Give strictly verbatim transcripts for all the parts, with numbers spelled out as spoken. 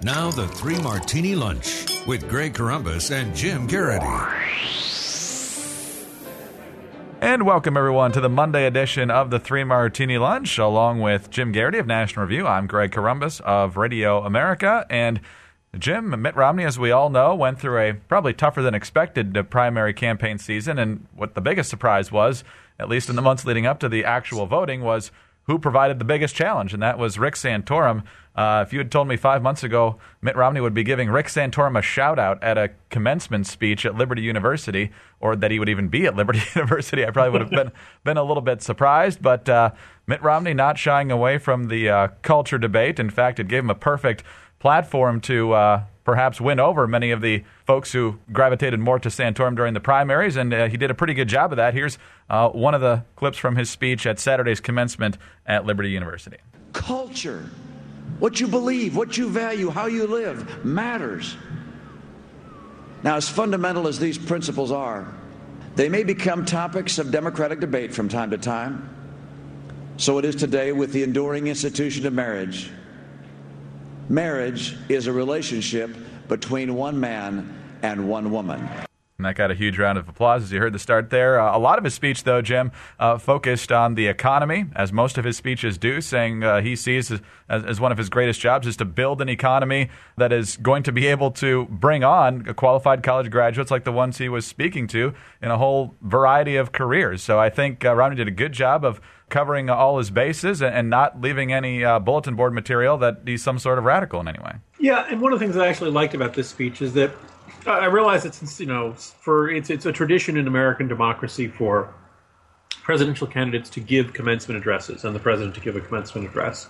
Now the Three Martini Lunch with Greg Corombos and Jim Garrity. And welcome, everyone, to the Monday edition of the Three Martini Lunch. Along with Jim Garrity of National Review, I'm Greg Corombos of Radio America. And Jim, Mitt Romney, as we all know, went through a probably tougher than expected primary campaign season. And what the biggest surprise was, at least in the months leading up to the actual voting, was who provided the biggest challenge, and that was Rick Santorum. Uh, if you had told me five months ago Mitt Romney would be giving Rick Santorum a shout-out at a commencement speech at Liberty University, or that he would even be at Liberty University, I probably would have been been a little bit surprised. But uh, Mitt Romney not shying away from the uh, culture debate. In fact, it gave him a perfect platform to uh, perhaps win over many of the folks who gravitated more to Santorum during the primaries, and uh, he did a pretty good job of that. Here's uh, one of the clips from his speech at Saturday's commencement at Liberty University. Culture, what you believe, what you value, how you live, matters. Now, as fundamental as these principles are, they may become topics of democratic debate from time to time. So it is today with the enduring institution of marriage. Marriage is a relationship between one man and one woman. And that got a huge round of applause, as you heard the start there. Uh, a lot of his speech, though, Jim, uh, focused on the economy, as most of his speeches do, saying uh, he sees as, as one of his greatest jobs is to build an economy that is going to be able to bring on qualified college graduates like the ones he was speaking to in a whole variety of careers. So I think uh, Romney did a good job of covering all his bases and not leaving any uh, bulletin board material that he's some sort of radical in any way. Yeah, and one of the things I actually liked about this speech is that I realize it's, you know, for it's it's a tradition in American democracy for presidential candidates to give commencement addresses and the president to give a commencement address.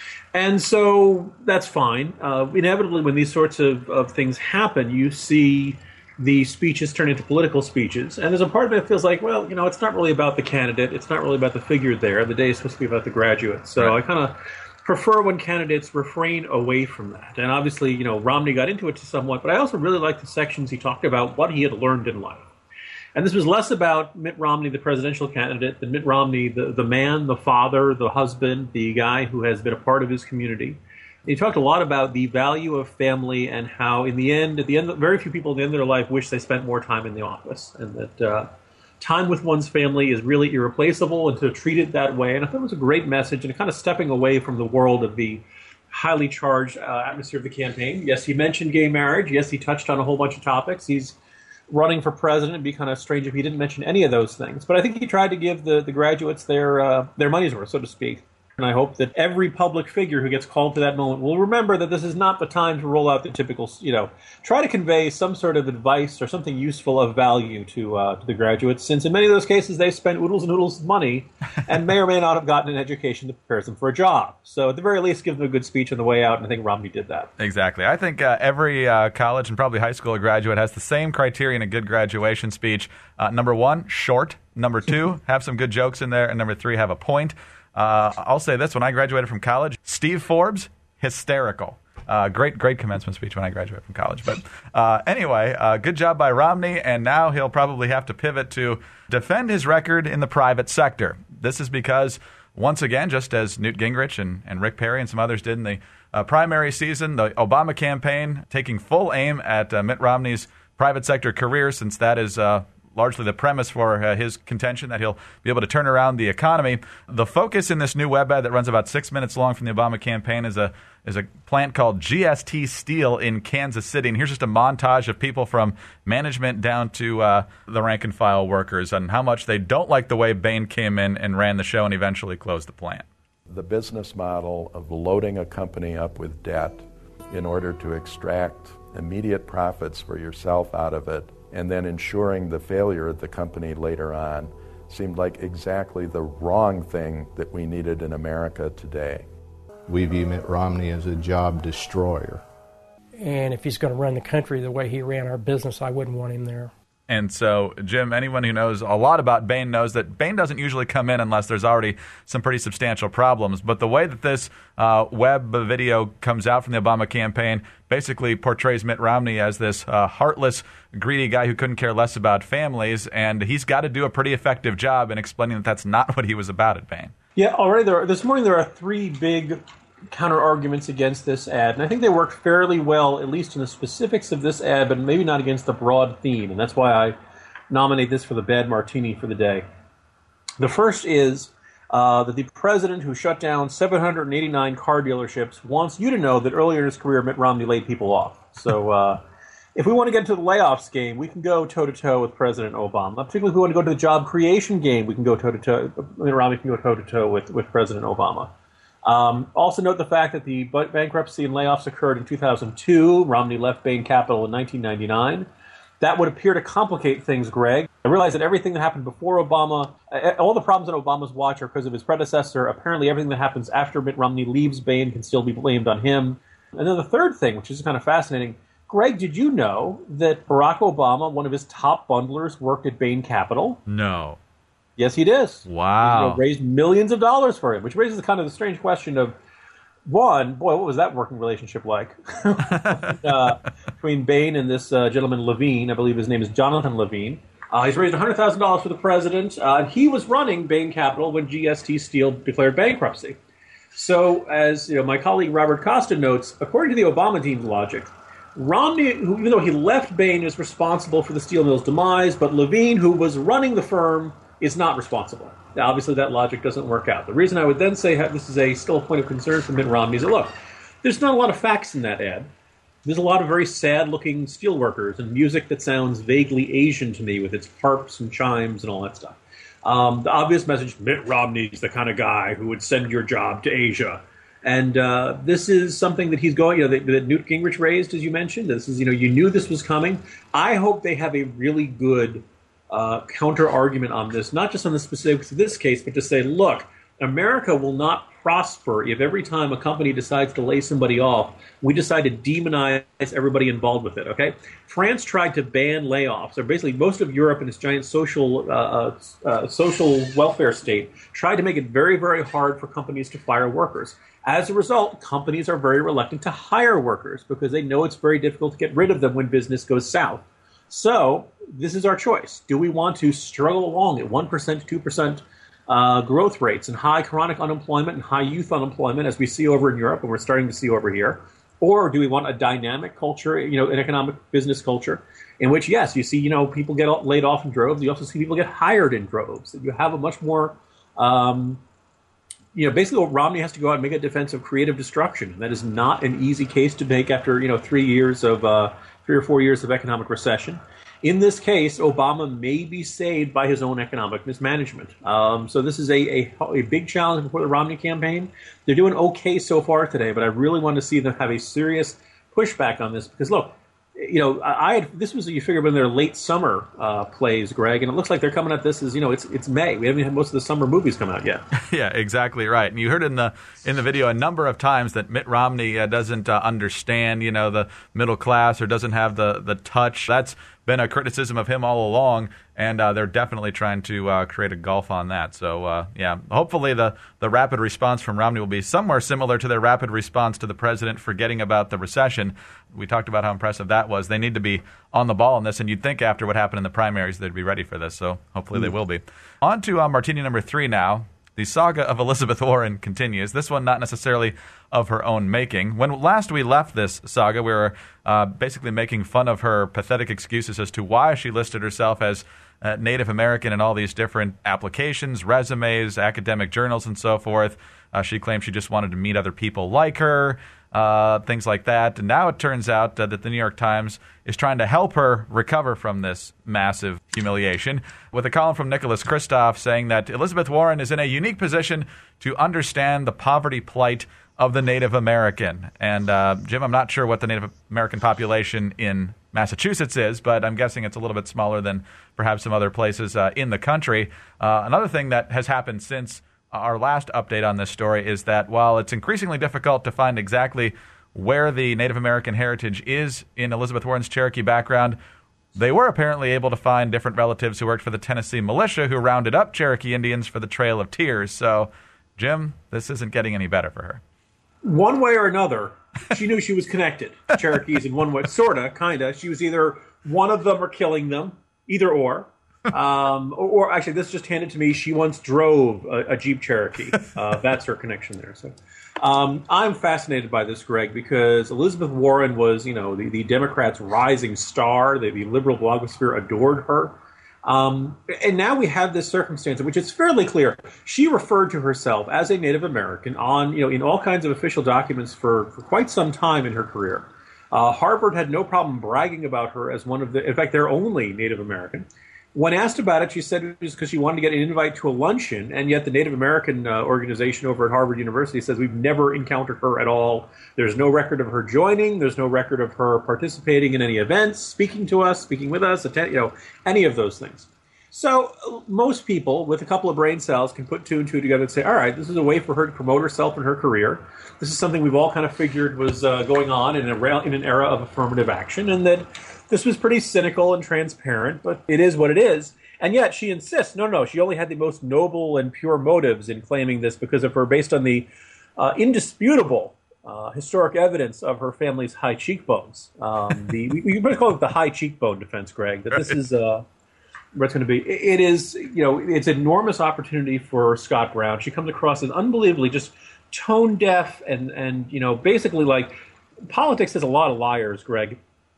And so that's fine. Uh, inevitably, when these sorts of, of things happen, you see the speeches turn into political speeches. And there's a part of it that feels like, well, you know, it's not really about the candidate. It's not really about the figure there. The day is supposed to be about the graduate. So right. I kind of prefer when candidates refrain away from that. And obviously, you know, Romney got into it to somewhat, but I also really liked the sections he talked about what he had learned in life. And this was less about Mitt Romney, the presidential candidate, than Mitt Romney, the, the man, the father, the husband, the guy who has been a part of his community. He talked a lot about the value of family and how, in the end, at the end, very few people at the end of their life wish they spent more time in the office, and that uh, time with one's family is really irreplaceable, and to treat it that way. And I thought it was a great message, and kind of stepping away from the world of the highly charged uh, atmosphere of the campaign. Yes, he mentioned gay marriage. Yes, he touched on a whole bunch of topics. He's running for president. It'd be kind of strange if he didn't mention any of those things. But I think he tried to give the, the graduates their uh, their money's worth, so to speak. And I hope that every public figure who gets called to that moment will remember that this is not the time to roll out the typical, you know, try to convey some sort of advice or something useful of value to uh, to the graduates, since in many of those cases they've spent oodles and oodles of money and may or may not have gotten an education that prepares them for a job. So at the very least, give them a good speech on the way out, and I think Romney did that. Exactly. I think uh, every uh, college and probably high school graduate has the same criteria in a good graduation speech. Uh, number one, short. Number two, have some good jokes in there. And number three, have a point. Uh, I'll say this, when I graduated from college, Steve Forbes, hysterical. Uh, great, great commencement speech when I graduated from college. But uh, anyway, uh, good job by Romney, and now he'll probably have to pivot to defend his record in the private sector. This is because, once again, just as Newt Gingrich and, and Rick Perry and some others did in the uh, primary season, the Obama campaign taking full aim at uh, Mitt Romney's private sector career, since that is uh, largely the premise for uh, his contention that he'll be able to turn around the economy. The focus in this new web ad that runs about six minutes long from the Obama campaign is a is a plant called G S T Steel in Kansas City. And here's just a montage of people from management down to uh, the rank and file workers and how much they don't like the way Bain came in and ran the show and eventually closed the plant. The business model of loading a company up with debt in order to extract immediate profits for yourself out of it, and then ensuring the failure of the company later on, seemed like exactly the wrong thing that we needed in America today. We view Mitt Romney as a job destroyer. And if he's going to run the country the way he ran our business, I wouldn't want him there. And so, Jim, anyone who knows a lot about Bain knows that Bain doesn't usually come in unless there's already some pretty substantial problems. But the way that this uh, web video comes out from the Obama campaign basically portrays Mitt Romney as this uh, heartless, greedy guy who couldn't care less about families. And he's got to do a pretty effective job in explaining that that's not what he was about at Bain. Yeah, already there. This morning there are three big counter arguments against this ad, and I think they worked fairly well, at least in the specifics of this ad, but maybe not against the broad theme, and that's why I nominate this for the bad martini for the day. The first is uh, that the president who shut down seven hundred eighty-nine car dealerships wants you to know that earlier in his career, Mitt Romney laid people off. So uh, if we want to get into the layoffs game, we can go toe-to-toe with President Obama. Particularly if we want to go to the job creation game, we can go toe-to-toe. Mitt Romney can go toe-to-toe with, with President Obama. Um, also note the fact that the bankruptcy and layoffs occurred in two thousand two. Romney left Bain Capital in nineteen ninety-nine. That would appear to complicate things, Greg. I realize that everything that happened before Obama, all the problems on Obama's watch are because of his predecessor. Apparently everything that happens after Mitt Romney leaves Bain can still be blamed on him. And then the third thing, which is kind of fascinating, Greg, did you know that Barack Obama, one of his top bundlers, worked at Bain Capital? No. Yes, he does. Wow. You know, raised millions of dollars for him, which raises kind of the strange question of, one, boy, what was that working relationship like uh, between Bain and this uh, gentleman Levine? I believe his name is Jonathan Levine. Uh, he's raised one hundred thousand dollars for the president. Uh, he was running Bain Capital when G S T Steel declared bankruptcy. So, as you know, my colleague Robert Costa notes, according to the Obama team's logic, Romney, who, even though he left Bain, is responsible for the steel mill's demise, but Levine, who was running the firm, is not responsible. Now, obviously, that logic doesn't work out. The reason I would then say this is a still a point of concern for Mitt Romney is that, look, there's not a lot of facts in that ad. There's a lot of very sad-looking steelworkers and music that sounds vaguely Asian to me with its harps and chimes and all that stuff. Um, the obvious message, Mitt Romney's the kind of guy who would send your job to Asia. And uh, this is something that he's going, you know, that, that Newt Gingrich raised, as you mentioned. This is, you know, you knew this was coming. I hope they have a really good Uh, counter-argument on this, not just on the specifics of this case, but to say, look, America will not prosper if every time a company decides to lay somebody off, we decide to demonize everybody involved with it, okay? France tried to ban layoffs, or basically most of Europe and its giant social uh, uh, social welfare state tried to make it very, very hard for companies to fire workers. As a result, companies are very reluctant to hire workers because they know it's very difficult to get rid of them when business goes south. So this is our choice. Do we want to struggle along at one percent, two percent uh, growth rates and high chronic unemployment and high youth unemployment as we see over in Europe and we're starting to see over here? Or do we want a dynamic culture, you know, an economic business culture in which, yes, you see, you know, people get laid off in droves. You also see people get hired in droves. That you have a much more, um, you know, basically what Romney has to go out and make a defense of creative destruction. That is not an easy case to make after, you know, three years of uh, three or four years of economic recession. In this case, Obama may be saved by his own economic mismanagement. Um, so this is a, a, a big challenge before the Romney campaign. They're doing okay so far today, but I really want to see them have a serious pushback on this because, look, you know, I had, this was, you figure, in their late summer uh, plays, Greg, and it looks like they're coming at this as, you know, it's it's May. We haven't had most of the summer movies come out yet. Yeah, exactly right. And you heard in the in the video a number of times that Mitt Romney uh, doesn't uh, understand, you know, the middle class or doesn't have the, the touch. That's been a criticism of him all along, and uh, they're definitely trying to uh, create a gulf on that. So, uh, yeah, hopefully the, the rapid response from Romney will be somewhere similar to their rapid response to the president forgetting about the recession. We talked about how impressive that was. They need to be on the ball on this, and you'd think after what happened in the primaries they'd be ready for this, so hopefully mm. they will be. On to uh, martini number three now. The saga of Elizabeth Warren continues. This one not necessarily of her own making. When last we left this saga, we were uh, basically making fun of her pathetic excuses as to why she listed herself as uh, Native American in all these different applications, resumes, academic journals, and so forth. Uh, she claimed she just wanted to meet other people like her, uh, things like that. And now it turns out uh, that the New York Times is trying to help her recover from this massive humiliation with a column from Nicholas Kristof saying that Elizabeth Warren is in a unique position to understand the poverty plight of the Native American. And, uh, Jim, I'm not sure what the Native American population in Massachusetts is, but I'm guessing it's a little bit smaller than perhaps some other places uh, in the country. Uh, another thing that has happened since our last update on this story is that while it's increasingly difficult to find exactly where the Native American heritage is in Elizabeth Warren's Cherokee background, they were apparently able to find different relatives who worked for the Tennessee militia who rounded up Cherokee Indians for the Trail of Tears. So, Jim, this isn't getting any better for her. One way or another, she knew she was connected to Cherokees in one way, sort of, kind of. She was either one of them or killing them, either or. um, or, or actually, this just handed to me. She once drove a, a Jeep Cherokee. Uh, that's her connection there. So, um, I'm fascinated by this, Greg, because Elizabeth Warren was, you know, the, the Democrats' rising star. The, the liberal blogosphere adored her. Um, and now we have this circumstance in which it's fairly clear she referred to herself as a Native American on, you know, in all kinds of official documents for, for quite some time in her career. Uh, Harvard had no problem bragging about her as one of the, in fact, their only Native American. When asked about it, she said it was because she wanted to get an invite to a luncheon, and yet the Native American uh, organization over at Harvard University says we've never encountered her at all. There's no record of her joining. There's no record of her participating in any events, speaking to us, speaking with us, attend, you know, any of those things. So uh, most people with a couple of brain cells can put two and two together and say, all right, this is a way for her to promote herself and her career. This is something we've all kind of figured was uh, going on in, a, in an era of affirmative action, and that this was pretty cynical and transparent, but it is what it is. And yet she insists, no, no, she only had the most noble and pure motives in claiming this because of her, based on the uh, indisputable uh, historic evidence of her family's high cheekbones. Um, the we, we might call it the high cheekbone defense, Greg, that this is uh, what it's going to be. It, it is, you know, it's an enormous opportunity for Scott Brown. She comes across as unbelievably just tone deaf and, and, you know, basically like politics has a lot of liars, Greg.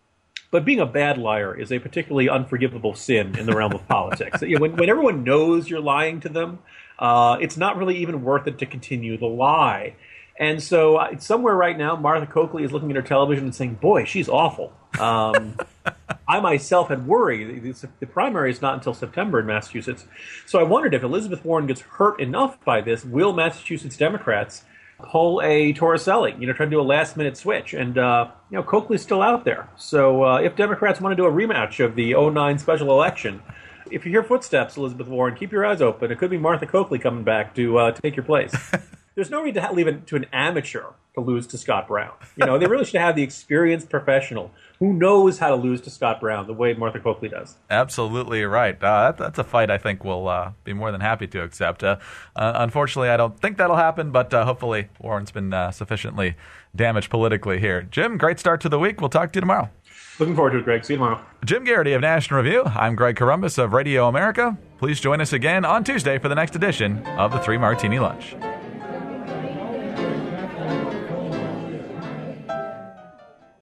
But being a bad liar is a particularly unforgivable sin in the realm of politics. You know, when, when everyone knows you're lying to them, uh, it's not really even worth it to continue the lie. And so uh, somewhere right now, Martha Coakley is looking at her television and saying, boy, she's awful. Um, I myself had worried. The, the primary is not until September in Massachusetts. So I wondered if Elizabeth Warren gets hurt enough by this, will Massachusetts Democrats pull a Torricelli, you know, try to do a last-minute switch. And, uh, you know, Coakley's still out there. So uh, if Democrats want to do a rematch of the oh nine special election, if you hear footsteps, Elizabeth Warren, keep your eyes open. It could be Martha Coakley coming back to uh, take your place. There's no need to ha- leave it to an amateur to lose to Scott Brown. You know, they really should have the experienced professional who knows how to lose to Scott Brown the way Martha Coakley does. Absolutely right. Uh, that, that's a fight I think we'll uh, be more than happy to accept. Uh, uh, unfortunately, I don't think that'll happen, but uh, hopefully Warren's been uh, sufficiently damaged politically here. Jim, great start to the week. We'll talk to you tomorrow. Looking forward to it, Greg. See you tomorrow. Jim Garrity of National Review. I'm Greg Corombos of Radio America. Please join us again on Tuesday for the next edition of the Three Martini Lunch.